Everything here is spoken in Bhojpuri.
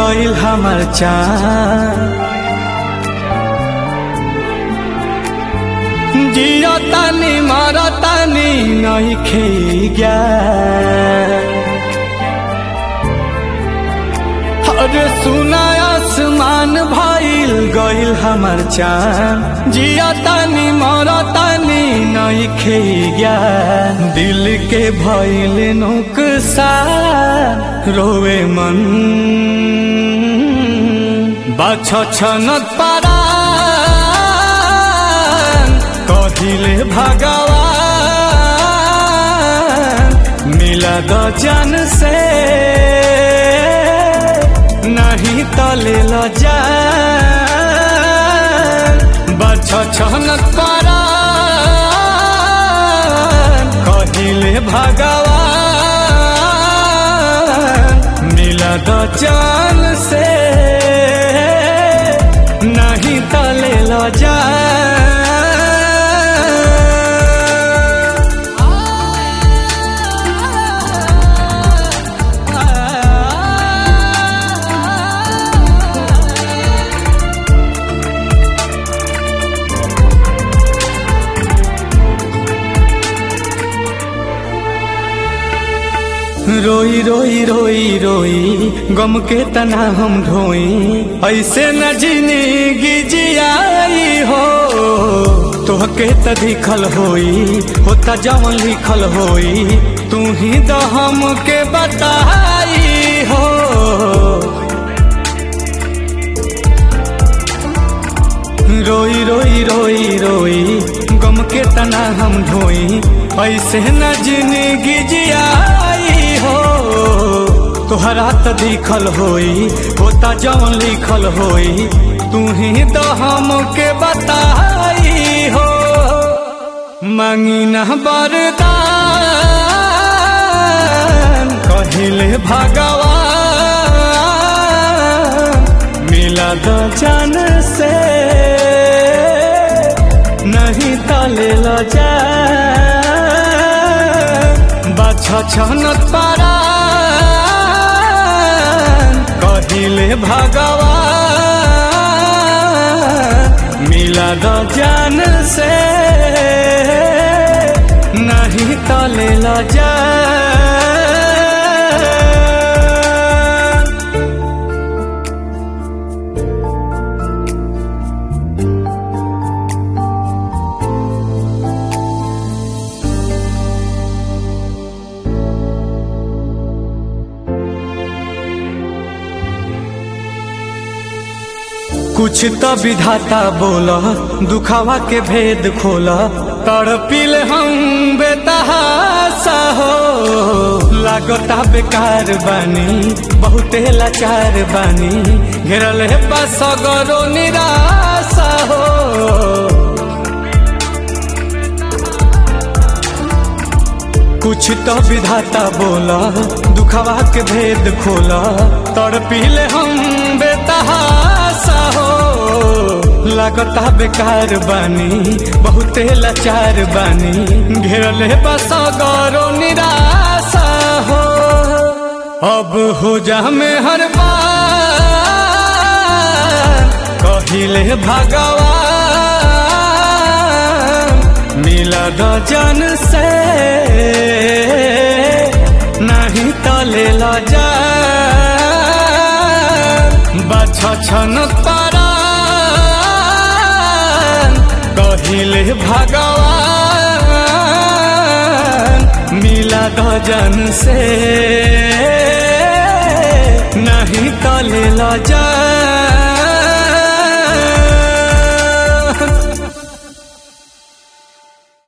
गइल हमर चाँद जिया तानी मारा तानी नहीं खे गया अरे सुना आसमान भइल गइल हमर चाँद जिया तानी मारा तानी नहीं खे गया दिल के भइल नुकसान रोवे मन बाछा छनत पारा कहिले भगवान मिला दो जन से नहीं तले ल जान बाछा छनत पारा कहिले भगवान मिला दो जन से नहीं तले ल जान रोई रोई रोई रोई गम के तना हम ढोई ऐसे न जिंदगी जियाई हो तोहके त दिखल होई होता जवन लिखल होई तू ही तो हमके बताई हो रोई रोई रोई रोई गम के तना हम ढोई ऐसे न जिंदगी जियाई हो तोहरा त दिखल होई होता जवन लिखल होई तू ही तो हमके बताई हो मांगी न वरदान कहिले भगवान मिला दो जन से नहीं तले ल जान बाछा छनत पारा कहिले भगवान मिला दो जन से नहीं तले ल जान कुछ तो विधाता बोला दुखावा के भेद खोला तड़पिल हम बेतहासा हो लागता बेकार बानी बहुते लाचार बानी घेरल है बस गरो निराशा हो कुछ तो विधाता बोला दुखावा के भेद खोला तड़पिल हम बेतहासा हो लागता बेकार बानी बहुते लाचार बानी घेरल है बस गरो निराशा हो अब हो जा में हर बार कहिले भगवान मिला दो जन से नहीं तले ल जान बाछा छनत पारा कहिले भगवान मिला दो जन से नहीं तले ल जान